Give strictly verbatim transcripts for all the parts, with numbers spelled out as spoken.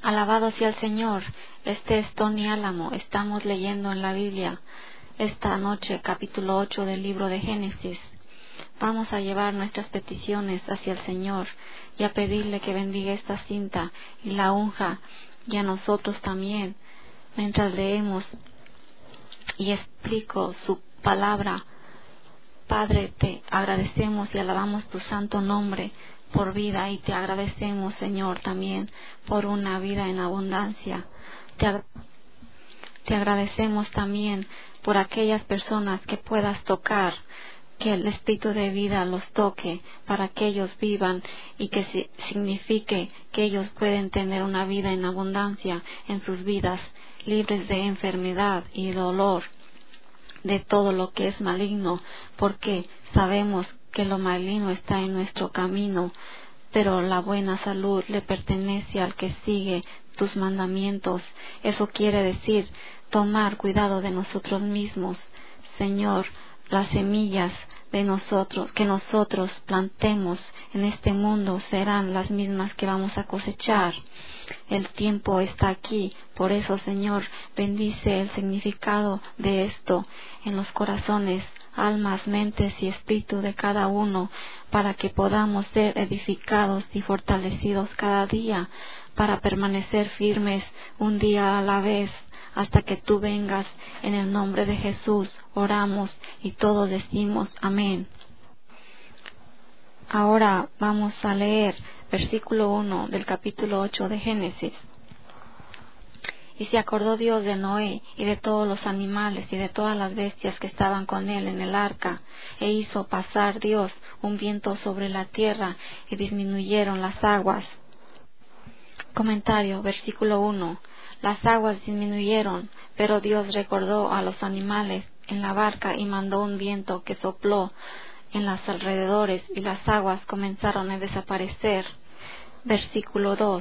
Alabado sea el Señor. Este es Tony Álamo. Estamos leyendo en la Biblia esta noche capítulo ocho del libro de Génesis. Vamos a llevar nuestras peticiones hacia el Señor y a pedirle que bendiga esta cinta y la unja, y a nosotros también, mientras leemos y explico su palabra. Padre, te agradecemos y alabamos tu santo nombre por vida, y te agradecemos, Señor, también por una vida en abundancia. Te, ag- te agradecemos también por aquellas personas que puedas tocar, que el espíritu de vida los toque para que ellos vivan y que si- signifique que ellos pueden tener una vida en abundancia en sus vidas, libres de enfermedad y dolor, de todo lo que es maligno, porque sabemos que lo maligno está en nuestro camino, pero la buena salud le pertenece al que sigue tus mandamientos. Eso quiere decir tomar cuidado de nosotros mismos. Señor, las semillas de nosotros, que nosotros plantemos en este mundo, serán las mismas que vamos a cosechar. El tiempo está aquí, por eso, Señor, bendice el significado de esto en los corazones, almas, mentes y espíritu de cada uno, para que podamos ser edificados y fortalecidos cada día, para permanecer firmes un día a la vez, hasta que tú vengas. En el nombre de Jesús oramos y todos decimos amén. Ahora vamos a leer versículo uno del capítulo ocho de Génesis. Y se acordó Dios de Noé y de todos los animales y de todas las bestias que estaban con él en el arca, e hizo pasar Dios un viento sobre la tierra, y disminuyeron las aguas. Comentario, versículo uno. Las aguas disminuyeron, pero Dios recordó a los animales en la barca y mandó un viento que sopló en los alrededores, y las aguas comenzaron a desaparecer. Versículo dos.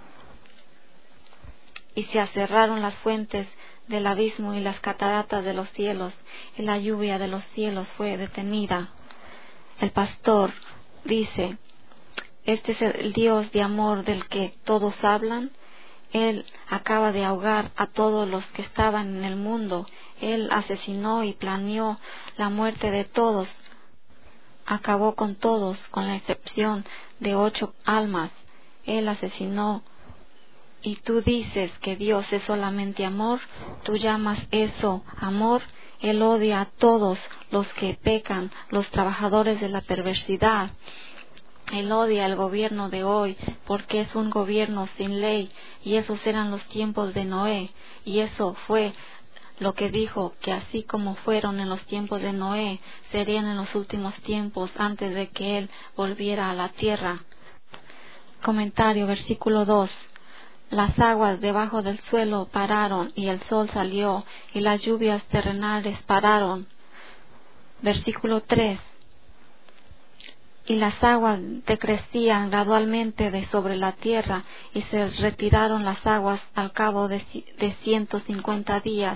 Y se cerraron las fuentes del abismo y las cataratas de los cielos, y la lluvia de los cielos fue detenida. El pastor dice: este es el Dios de amor del que todos hablan. Él acaba de ahogar a todos los que estaban en el mundo. Él asesinó y planeó la muerte de todos. Acabó con todos, con la excepción de ocho almas. Él asesinó. Y tú dices que Dios es solamente amor. Tú llamas eso amor. Él odia a todos los que pecan, los trabajadores de la perversidad. Él odia el gobierno de hoy, porque es un gobierno sin ley, y esos eran los tiempos de Noé, y eso fue lo que dijo, que así como fueron en los tiempos de Noé, serían en los últimos tiempos, antes de que él volviera a la tierra. Comentario, versículo dos. Las aguas debajo del suelo pararon, y el sol salió, y las lluvias terrenales pararon. Versículo tres. Y las aguas decrecían gradualmente de sobre la tierra, y se retiraron las aguas al cabo de, de ciento cincuenta días.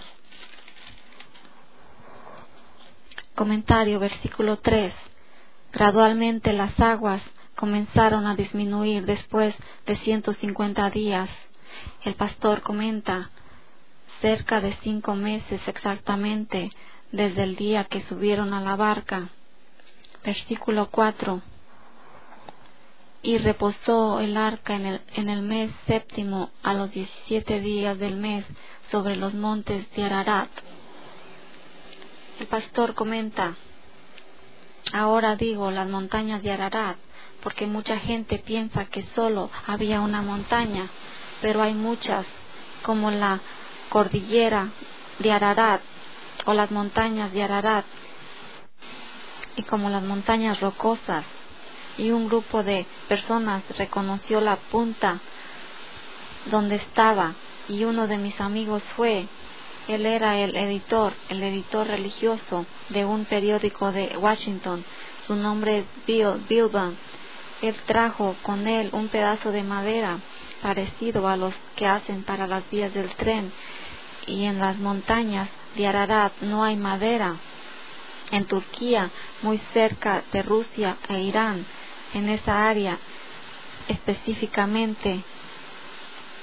Comentario, versículo tres. Gradualmente las aguas comenzaron a disminuir después de ciento cincuenta días. El pastor comenta: cerca de cinco meses exactamente desde el día que subieron a la barca. Versículo cuatro. Y reposó el arca en el, en el mes séptimo, a los diecisiete días del mes, sobre los montes de Ararat. El pastor comenta: ahora digo las montañas de Ararat, porque mucha gente piensa que solo había una montaña, pero hay muchas, como la cordillera de Ararat, o las montañas de Ararat, y como las montañas rocosas. Y un grupo de personas reconoció la punta donde estaba, y uno de mis amigos fue. Él era el editor, el editor religioso de un periódico de Washington. Su nombre es Bill Bilban. Él trajo con él un pedazo de madera parecido a los que hacen para las vías del tren, y en las montañas de Ararat no hay madera. En Turquía, muy cerca de Rusia e Irán, en esa área específicamente,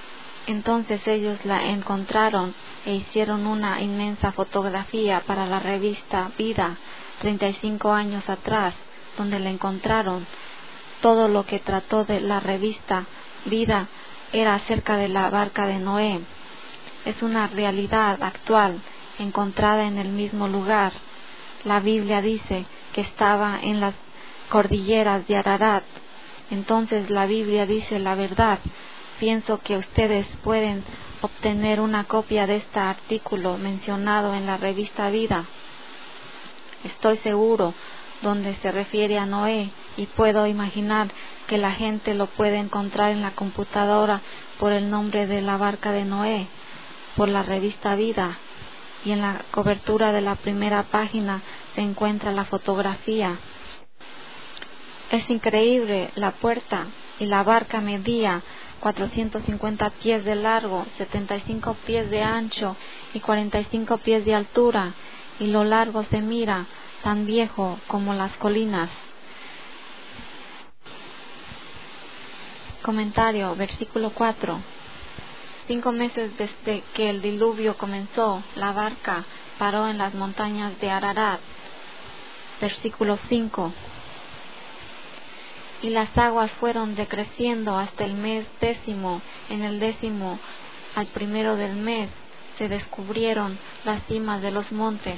Entonces ellos la encontraron e hicieron una inmensa fotografía para la revista Vida, treinta y cinco años atrás, donde la encontraron. Todo lo que trató de la revista Vida era acerca de la barca de Noé. Es una realidad actual, encontrada en el mismo lugar. La Biblia dice que estaba en las cordilleras de Ararat. Entonces la Biblia dice la verdad. Pienso que ustedes pueden obtener una copia de este artículo mencionado en la revista Vida. Estoy seguro donde se refiere a Noé, y puedo imaginar que la gente lo puede encontrar en la computadora por el nombre de la barca de Noé, por la revista Vida, y en la cobertura de la primera página se encuentra la fotografía. Es increíble, la puerta y la barca medía cuatrocientos cincuenta pies de largo, setenta y cinco pies de ancho y cuarenta y cinco pies de altura, y lo largo se mira tan viejo como las colinas. Comentario, versículo cuatro. Cinco meses desde que el diluvio comenzó, la barca paró en las montañas de Ararat. Versículo cinco. Y las aguas fueron decreciendo hasta el mes décimo. En el décimo, al primero del mes, se descubrieron las cimas de los montes.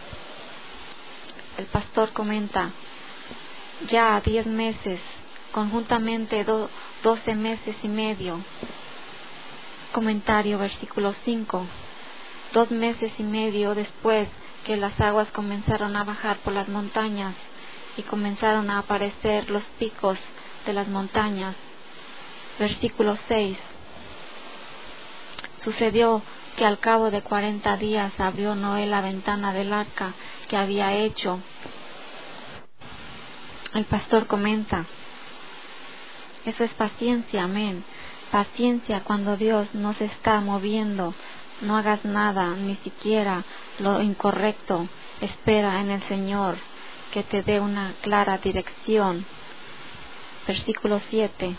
El pastor comenta, ya a diez meses, conjuntamente do, doce meses y medio. Comentario, versículo cinco. Dos meses y medio después que las aguas comenzaron a bajar por las montañas y comenzaron a aparecer los picos de las montañas. Versículo seis. Sucedió que al cabo de cuarenta días abrió Noé la ventana del arca que había hecho. El pastor comenta, eso es paciencia, amén. Paciencia cuando Dios no se está moviendo. No hagas nada, ni siquiera lo incorrecto. Espera en el Señor que te dé una clara dirección. Versículo siete.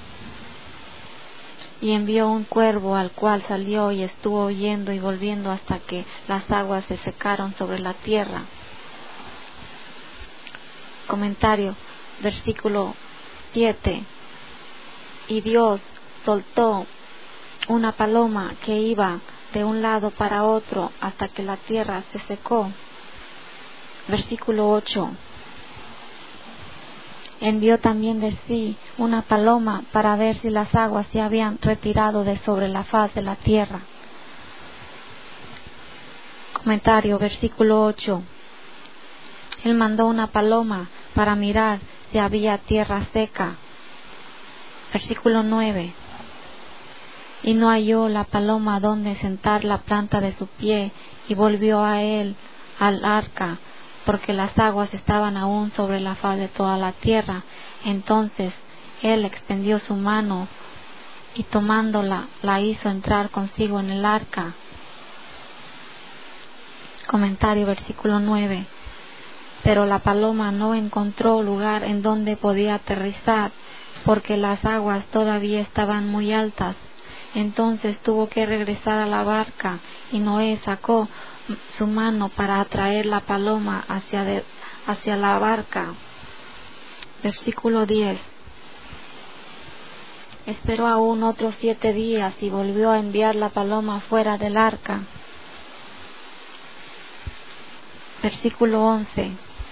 Y envió un cuervo, al cual salió y estuvo yendo y volviendo hasta que las aguas se secaron sobre la tierra. Comentario, versículo siete. Y Dios soltó una paloma que iba de un lado para otro hasta que la tierra se secó. Versículo ocho. Envió también de sí una paloma para ver si las aguas se habían retirado de sobre la faz de la tierra. Comentario, versículo ocho. Él mandó una paloma para mirar si había tierra seca. Versículo nueve. Y no halló la paloma donde sentar la planta de su pie, y volvió a él al arca, porque las aguas estaban aún sobre la faz de toda la tierra. Entonces él extendió su mano y tomándola la hizo entrar consigo en el arca. Comentario, versículo nueve. Pero la paloma no encontró lugar en donde podía aterrizar, porque las aguas todavía estaban muy altas. Entonces tuvo que regresar a la barca, y Noé sacó su mano para atraer la paloma hacia, de, hacia la barca. Versículo diez. Esperó aún otros siete días y volvió a enviar la paloma fuera del arca. Versículo once.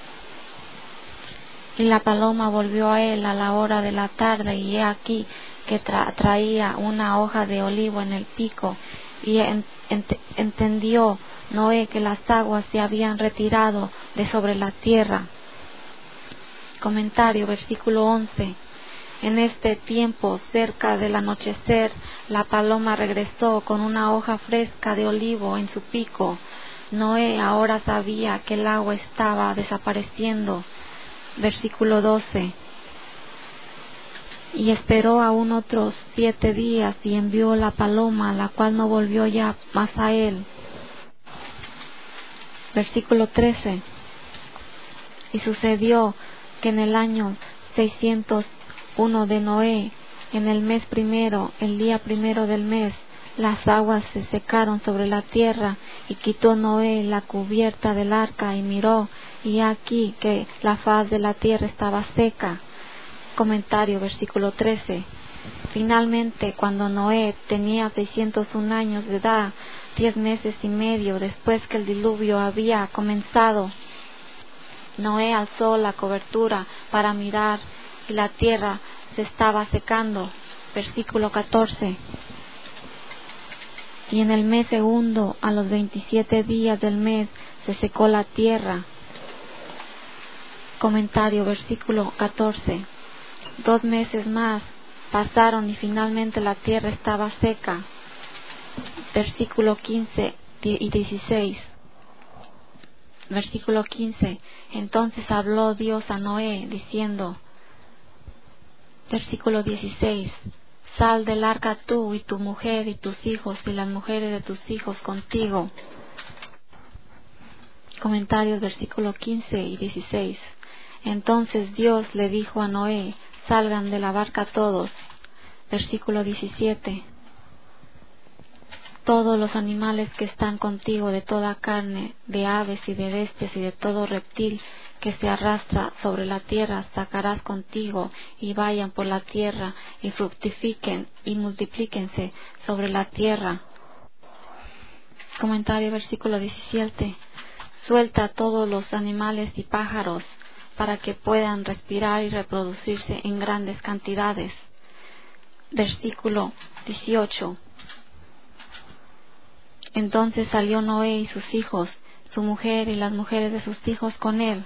Y la paloma volvió a él a la hora de la tarde, y he aquí que tra- traía una hoja de olivo en el pico, y en- ent- entendió Noé que las aguas se habían retirado de sobre la tierra. Comentario, versículo once. En este tiempo, cerca del anochecer, la paloma regresó con una hoja fresca de olivo en su pico. Noé ahora sabía que el agua estaba desapareciendo. Versículo doce. Y esperó aún otros siete días y envió la paloma, la cual no volvió ya más a él. Versículo trece. Y sucedió que en el año seiscientos uno de Noé, en el mes primero, el día primero del mes, Las aguas se secaron sobre la tierra, y quitó Noé la cubierta del arca, y miró, y aquí que la faz de la tierra estaba seca. Comentario, versículo trece. Finalmente, cuando Noé tenía seiscientos un años de edad, diez meses y medio después que el diluvio había comenzado, Noé alzó la cobertura para mirar, y la tierra se estaba secando. Versículo catorce. Y en el mes segundo, a los veintisiete días del mes, se secó la tierra. Comentario, versículo catorce. Dos meses más pasaron y finalmente la tierra estaba seca. Versículo quince y dieciséis. Versículo quince. Entonces habló Dios a Noé, diciendo, versículo dieciséis. Sal del arca tú y tu mujer y tus hijos y las mujeres de tus hijos contigo. Comentarios, versículo quince y dieciséis. Entonces Dios le dijo a Noé, salgan de la barca todos. Versículo diecisiete. Todos los animales que están contigo, de toda carne, de aves y de bestias y de todo reptil que se arrastra sobre la tierra, sacarás contigo, y vayan por la tierra, y fructifiquen y multiplíquense sobre la tierra. Comentario, versículo diecisiete. Suelta a todos los animales y pájaros, para que puedan respirar y reproducirse en grandes cantidades. Versículo dieciocho. Entonces salió Noé y sus hijos, su mujer y las mujeres de sus hijos con él.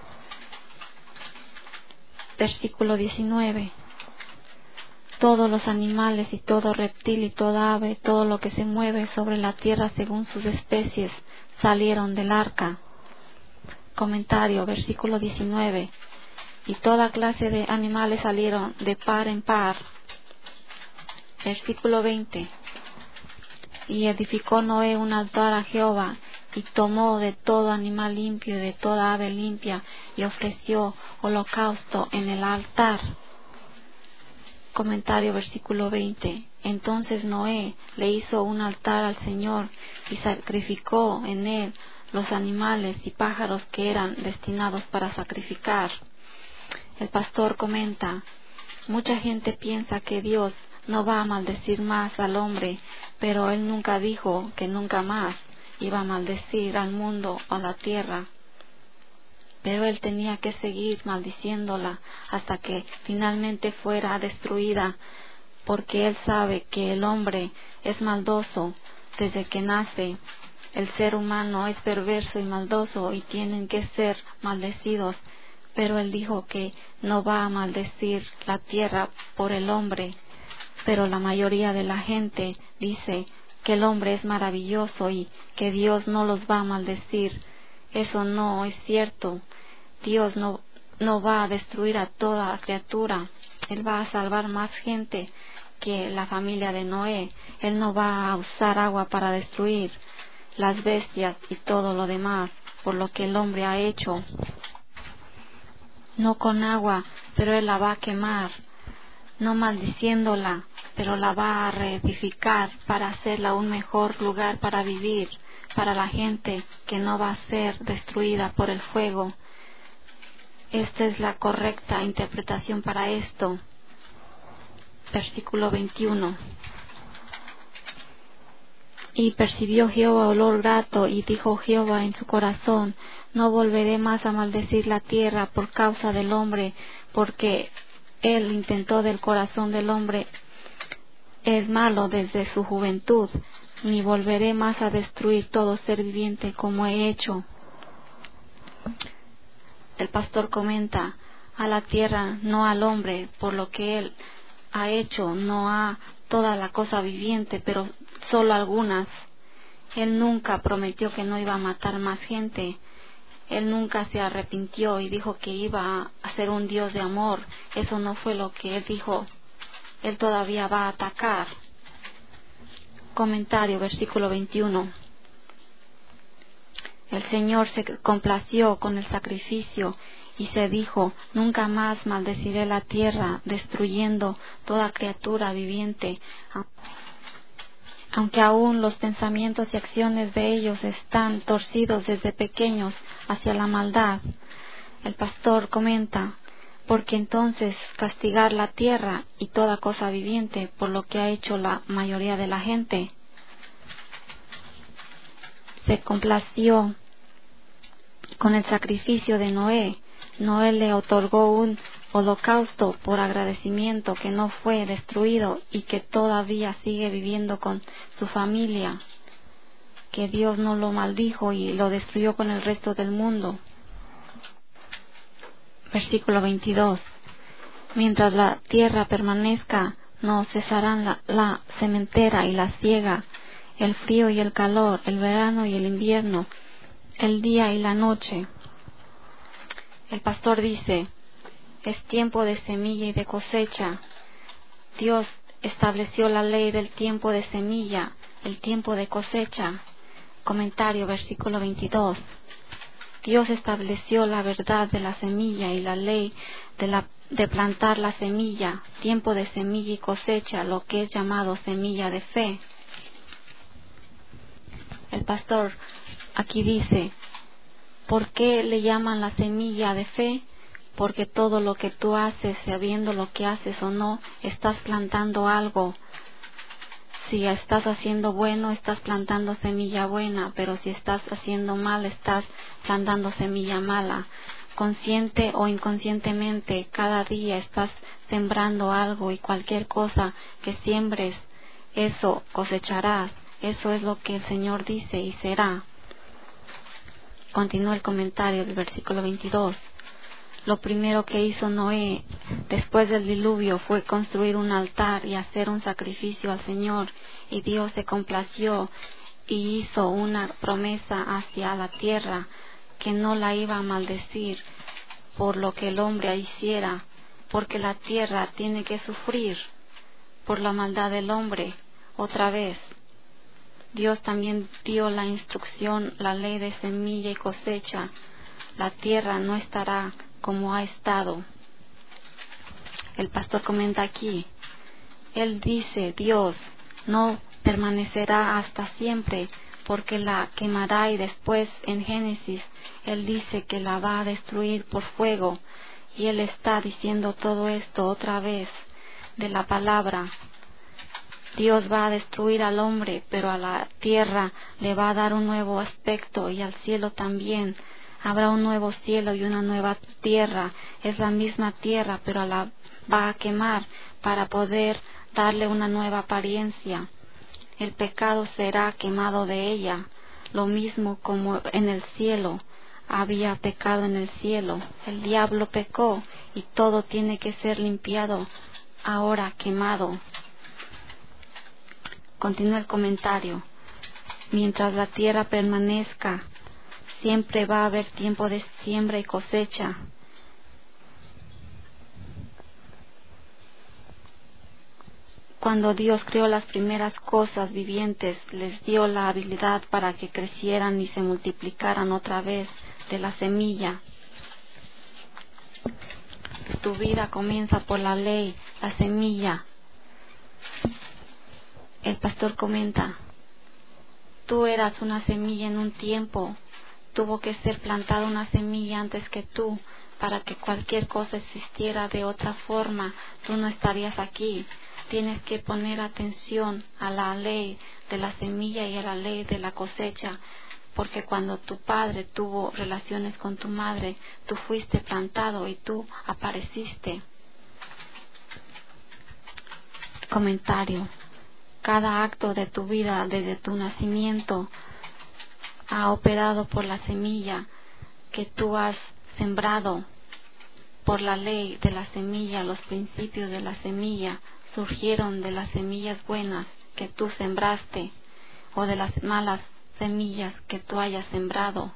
Versículo diecinueve. Todos los animales y todo reptil y toda ave, todo lo que se mueve sobre la tierra según sus especies, salieron del arca. Comentario, versículo diecinueve. Y toda clase de animales salieron de par en par. Versículo veinte. Y edificó Noé un altar a Jehová, y tomó de todo animal limpio y de toda ave limpia, y ofreció holocausto en el altar. Comentario, versículo veinte. Entonces Noé le hizo un altar al Señor, y sacrificó en él los animales y pájaros que eran destinados para sacrificar. El pastor comenta, mucha gente piensa que Dios no va a maldecir más al hombre, pero Él nunca dijo que nunca más iba a maldecir al mundo o a la tierra. Pero Él tenía que seguir maldiciéndola hasta que finalmente fuera destruida, porque Él sabe que el hombre es maldoso desde que nace. El ser humano es perverso y maldoso y tienen que ser maldecidos, pero Él dijo que no va a maldecir la tierra por el hombre. Pero la mayoría de la gente dice que el hombre es maravilloso y que Dios no los va a maldecir. Eso no es cierto. Dios no, no va a destruir a toda criatura. Él va a salvar más gente que la familia de Noé. Él no va a usar agua para destruir las bestias y todo lo demás por lo que el hombre ha hecho. No con agua, pero Él la va a quemar. No maldiciéndola, pero la va a reedificar para hacerla un mejor lugar para vivir, para la gente que no va a ser destruida por el fuego. Esta es la correcta interpretación para esto. Versículo veintiuno. Y percibió Jehová olor grato, y dijo Jehová en su corazón, no volveré más a maldecir la tierra por causa del hombre, porque él intentó del corazón del hombre es malo desde su juventud, ni volveré más a destruir todo ser viviente como he hecho. El pastor comenta, a la tierra, no al hombre, por lo que él ha hecho, no a toda la cosa viviente, pero solo algunas. Él nunca prometió que no iba a matar más gente. Él nunca se arrepintió y dijo que iba a ser un Dios de amor. Eso no fue lo que Él dijo. Él todavía va a atacar. Comentario, versículo veintiuno. El Señor se complació con el sacrificio y se dijo, nunca más maldeciré la tierra, destruyendo toda criatura viviente. aunque aún los pensamientos y acciones de ellos están torcidos desde pequeños hacia la maldad. El pastor comenta, porque entonces castigar la tierra y toda cosa viviente por lo que ha hecho la mayoría de la gente. Se complació con el sacrificio de Noé. Noé le otorgó un holocausto por agradecimiento que no fue destruido y que todavía sigue viviendo con su familia, que Dios no lo maldijo y lo destruyó con el resto del mundo. Versículo veintidós. Mientras la tierra permanezca, no cesarán la, la sementera y la siega, el frío y el calor, el verano y el invierno, el día y la noche. El pastor dice, es tiempo de semilla y de cosecha. Dios estableció la ley del tiempo de semilla, el tiempo de cosecha. Comentario, versículo veintidós. Dios estableció la verdad de la semilla y la ley de, la, de plantar la semilla, tiempo de semilla y cosecha, lo que es llamado semilla de fe. El pastor aquí dice, ¿por qué le llaman la semilla de fe? Porque todo lo que tú haces, sabiendo lo que haces o no, estás plantando algo. Si estás haciendo bueno, estás plantando semilla buena, pero si estás haciendo mal, estás plantando semilla mala. Consciente o inconscientemente, cada día estás sembrando algo y cualquier cosa que siembres, eso cosecharás. Eso es lo que el Señor dice y será. Continúa el comentario del versículo veintidós. Lo primero que hizo Noé después del diluvio fue construir un altar y hacer un sacrificio al Señor, y Dios se complació y hizo una promesa hacia la tierra que no la iba a maldecir por lo que el hombre hiciera, porque la tierra tiene que sufrir por la maldad del hombre otra vez. Dios también dio la instrucción, la ley de semilla y cosecha. La tierra no estará como ha estado. El pastor comenta aquí, él dice, Dios no permanecerá hasta siempre, porque la quemará, y después en Génesis, él dice que la va a destruir por fuego, y él está diciendo todo esto otra vez de la palabra. Dios va a destruir al hombre, pero a la tierra le va a dar un nuevo aspecto, y al cielo también. Habrá un nuevo cielo y una nueva tierra. Es la misma tierra, pero la va a quemar para poder darle una nueva apariencia. El pecado será quemado de ella, lo mismo como en el cielo. Había pecado en el cielo. El diablo pecó y todo tiene que ser limpiado, ahora quemado. Continúa el comentario. Mientras la tierra permanezca, siempre va a haber tiempo de siembra y cosecha. Cuando Dios creó las primeras cosas vivientes, les dio la habilidad para que crecieran y se multiplicaran otra vez de la semilla. Tu vida comienza por la ley, la semilla. El pastor comenta, tú eras una semilla en un tiempo. Tuvo que ser plantada una semilla antes que tú, para que cualquier cosa existiera de otra forma, tú no estarías aquí. Tienes que poner atención a la ley de la semilla y a la ley de la cosecha, porque cuando tu padre tuvo relaciones con tu madre, tú fuiste plantado y tú apareciste. Comentario. Cada acto de tu vida desde tu nacimiento ha operado por la semilla que tú has sembrado. Por la ley de la semilla, los principios de la semilla surgieron de las semillas buenas que tú sembraste o de las malas semillas que tú hayas sembrado.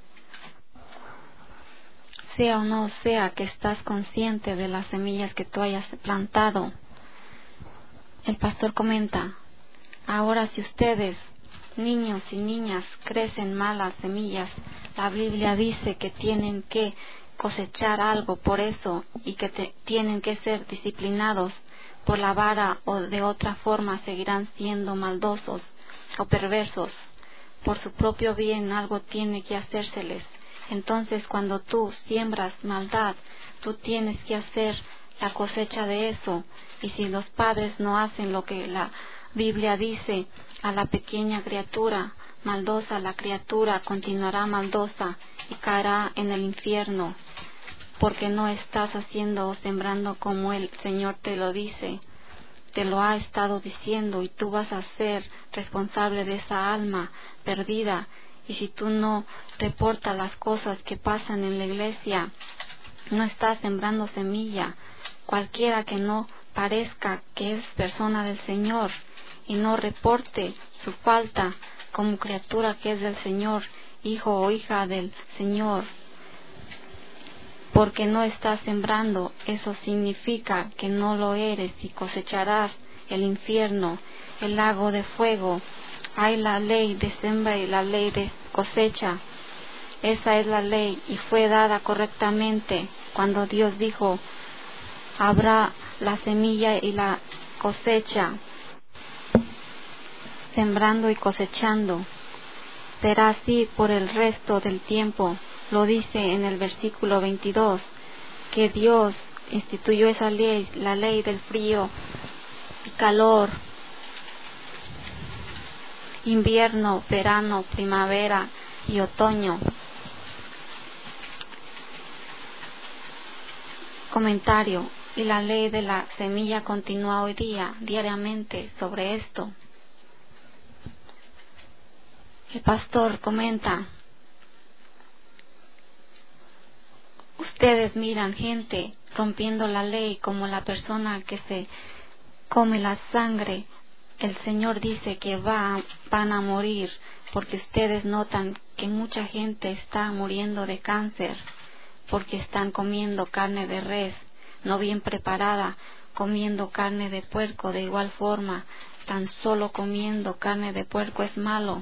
Sea o no sea que estás consciente de las semillas que tú hayas plantado. El pastor comenta, ahora si ustedes, niños y niñas, crecen malas semillas, la Biblia dice que tienen que cosechar algo por eso y que te, tienen que ser disciplinados por la vara o de otra forma seguirán siendo maldosos. o perversos. Por su propio bien algo tiene que hacérseles. Entonces, cuando tú siembras maldad, tú tienes que hacer la cosecha de eso. Y si los padres no hacen lo que la Biblia dice a la pequeña criatura maldosa, la criatura continuará maldosa y caerá en el infierno, porque no estás haciendo o sembrando como el Señor te lo dice, te lo ha estado diciendo, y tú vas a ser responsable de esa alma perdida. Y si tú no reportas las cosas que pasan en la iglesia, no estás sembrando semilla. Cualquiera que no parezca que es persona del Señor y no reporte su falta como criatura que es del Señor, hijo o hija del Señor, porque no estás sembrando, eso significa que no lo eres, y cosecharás el infierno, el lago de fuego. Hay la ley de siembra y la ley de cosecha. Esa es la ley y fue dada correctamente cuando Dios dijo: habrá la semilla y la cosecha, sembrando y cosechando. Será así por el resto del tiempo. Lo dice en el versículo veintidós, que Dios instituyó esa ley, la ley del frío y calor, invierno, verano, primavera y otoño. Comentario: y la ley de la semilla continúa hoy día, diariamente, sobre esto. El pastor comenta: ustedes miran gente rompiendo la ley como la persona que se come la sangre. El Señor dice que va, van a morir, porque ustedes notan que mucha gente está muriendo de cáncer porque están comiendo carne de res no bien preparada, comiendo carne de puerco. De igual forma, tan solo comiendo carne de puerco es malo.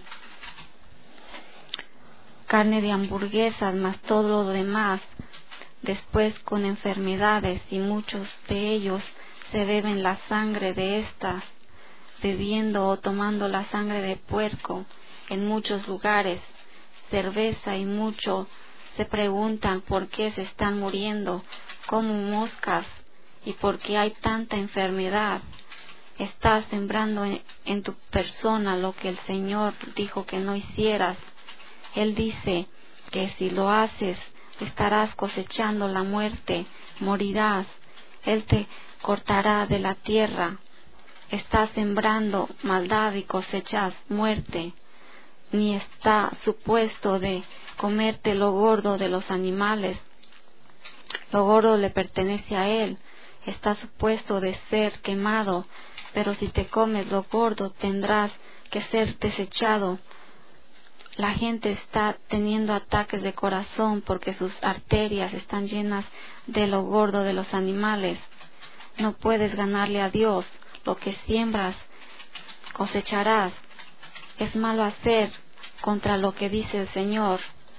Carne de hamburguesas más todo lo demás, después con enfermedades, y muchos de ellos se beben la sangre de estas, bebiendo o tomando la sangre de puerco en muchos lugares, cerveza, y muchos se preguntan por qué se están muriendo como moscas y por qué hay tanta enfermedad. Estás sembrando en, en tu persona lo que el Señor dijo que no hicieras. Él dice que si lo haces, estarás cosechando la muerte, morirás. Él te cortará de la tierra. Estás sembrando maldad y cosechas muerte. Ni está supuesto de comerte lo gordo de los animales. Lo gordo le pertenece a él. Está supuesto de ser quemado, pero si te comes lo gordo tendrás que ser desechado. La gente está teniendo ataques de corazón porque sus arterias están llenas de lo gordo de los animales. No puedes ganarle a Dios. Lo que siembras, cosecharás. Es malo hacer contra lo que dice el Señor.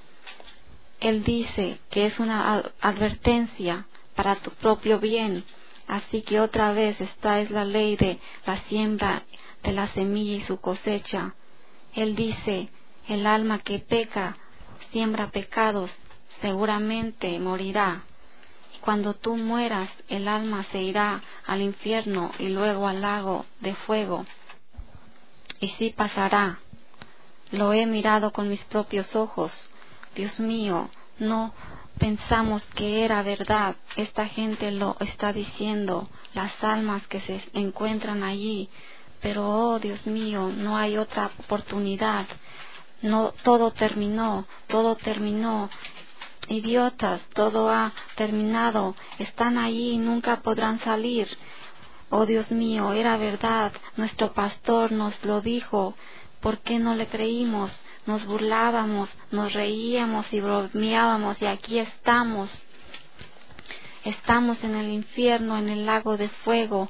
Él dice que es una advertencia para tu propio bien. Así que otra vez, esta es la ley de la siembra de la semilla y su cosecha. Él dice: el alma que peca, siembra pecados, seguramente morirá. Y cuando tú mueras, el alma se irá al infierno y luego al lago de fuego. Y sí pasará. Lo he mirado con mis propios ojos. Dios mío, no pensamos que era verdad. Esta gente lo está diciendo, las almas que se encuentran allí. Pero, oh Dios mío, no hay otra oportunidad. No, todo terminó, todo terminó. Idiotas, todo ha terminado. Están allí y nunca podrán salir. Oh Dios mío, era verdad. Nuestro pastor nos lo dijo. ¿Por qué no le creímos? Nos burlábamos, nos reíamos y bromeábamos, y aquí estamos. Estamos en el infierno, en el lago de fuego.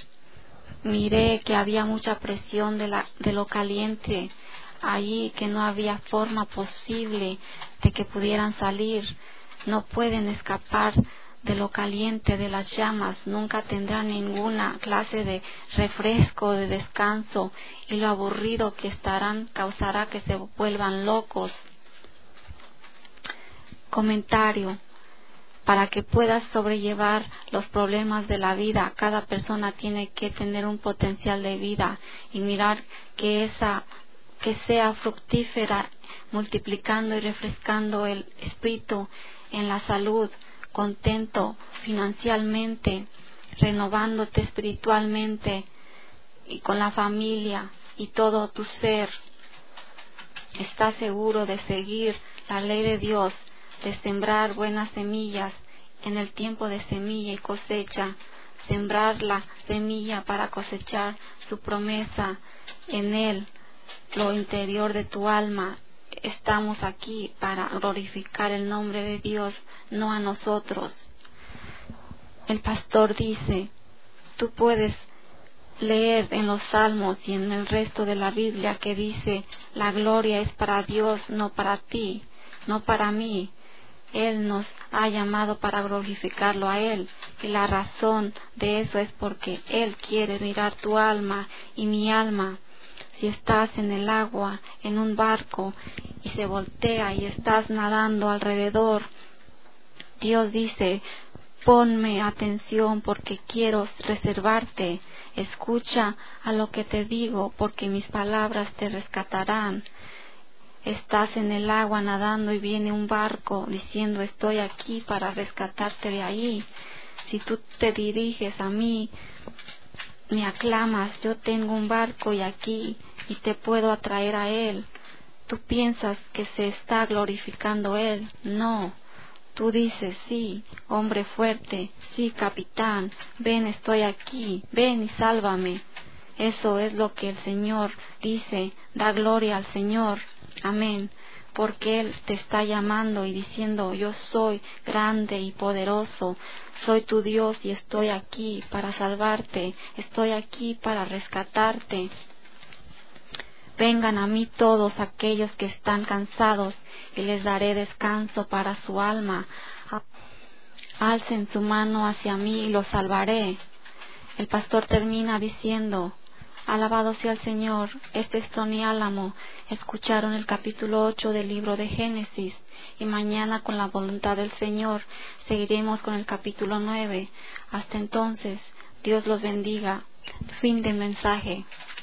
Miré que había mucha presión de, la, de lo caliente allí, que no había forma posible de que pudieran salir. No pueden escapar de lo caliente de las llamas, nunca tendrán ninguna clase de refresco, de descanso, y lo aburrido que estarán causará que se vuelvan locos. Comentario. Para que puedas sobrellevar los problemas de la vida, cada persona tiene que tener un potencial de vida y mirar que esa que sea fructífera, multiplicando y refrescando el espíritu en la salud, contento financieramente, renovándote espiritualmente y con la familia y todo tu ser. Estás seguro de seguir la ley de Dios, de sembrar buenas semillas en el tiempo de semilla y cosecha, sembrar la semilla para cosechar su promesa en Él, lo interior de tu alma. Estamos aquí para glorificar el nombre de Dios, no a nosotros. El pastor dice, tú puedes leer en los Salmos y en el resto de la Biblia que dice, la gloria es para Dios, no para ti, no para mí. Él nos ha llamado para glorificarlo a Él, y la razón de eso es porque Él quiere mirar tu alma y mi alma. Si estás en el agua, en un barco, y se voltea y estás nadando alrededor, Dios dice, ponme atención porque quiero reservarte, escucha a lo que te digo porque mis palabras te rescatarán. Estás en el agua nadando y viene un barco diciendo, estoy aquí para rescatarte de ahí. Si tú te diriges a mí, me aclamas, yo tengo un barco y aquí, y te puedo atraer a Él. ¿Tú piensas que se está glorificando Él? No. Tú dices, sí, hombre fuerte, sí, capitán, ven, estoy aquí, ven y sálvame. Eso es lo que el Señor dice, da gloria al Señor. Amén. Porque Él te está llamando y diciendo, yo soy grande y poderoso, soy tu Dios y estoy aquí para salvarte, estoy aquí para rescatarte. Vengan a mí todos aquellos que están cansados y les daré descanso para su alma. Alcen su mano hacia mí y los salvaré. El pastor termina diciendo, alabado sea el Señor. Este es Tony Álamo. Escucharon el capítulo ocho del libro de Génesis y mañana, con la voluntad del Señor, seguiremos con el capítulo nueve. Hasta entonces, Dios los bendiga. Fin del mensaje.